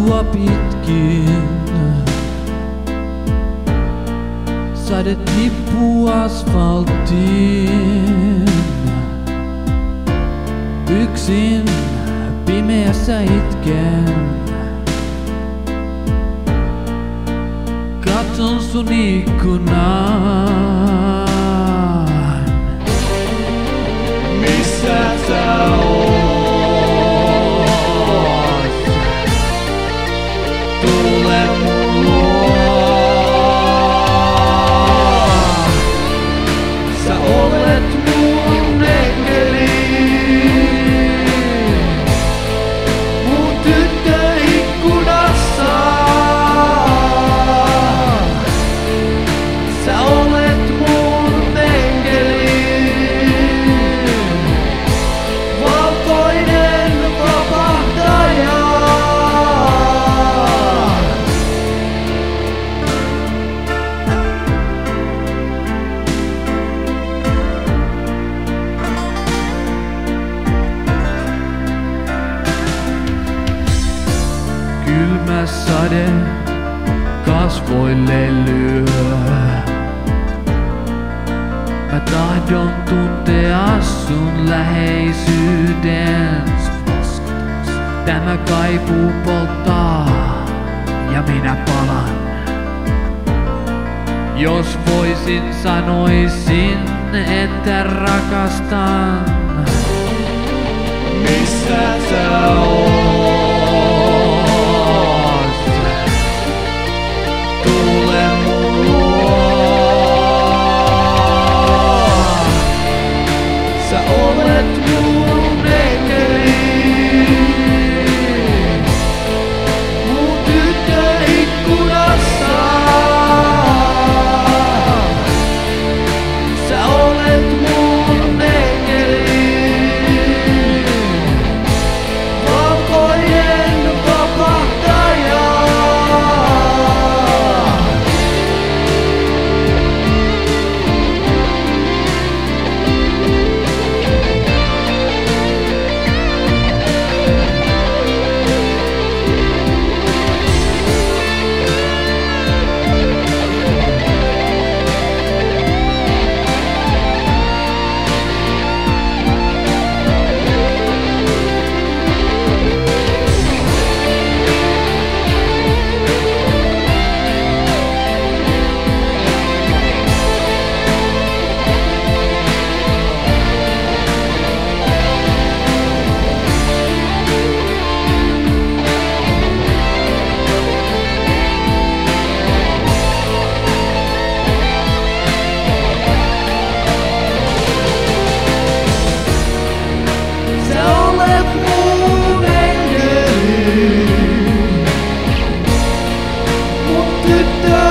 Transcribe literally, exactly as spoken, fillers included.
laskua pitkin. Sade tippuu asfalttiin. Yksin pimeässä itken. Katson sun ikkunaan. Missä sä oot? Tule mun luo. Sä olet mun enkeli. Mun tyttö ikkunassa. Sä olet mun enkeli. Valkoinen vapahtaja. Kylmä sade kasvoille lyö. Mä tahdon tuntea sun läheisyyden. Tämä kaipuu polttaa ja minä palan. Jos voisin sanoisin, että rakastan. Missä sä oot? Tule mun luo. Sä olet mun enkeli. Mun tyttö ikkunassa. Sä olet mun enkeli. Valkoinen vapahtaja. Good.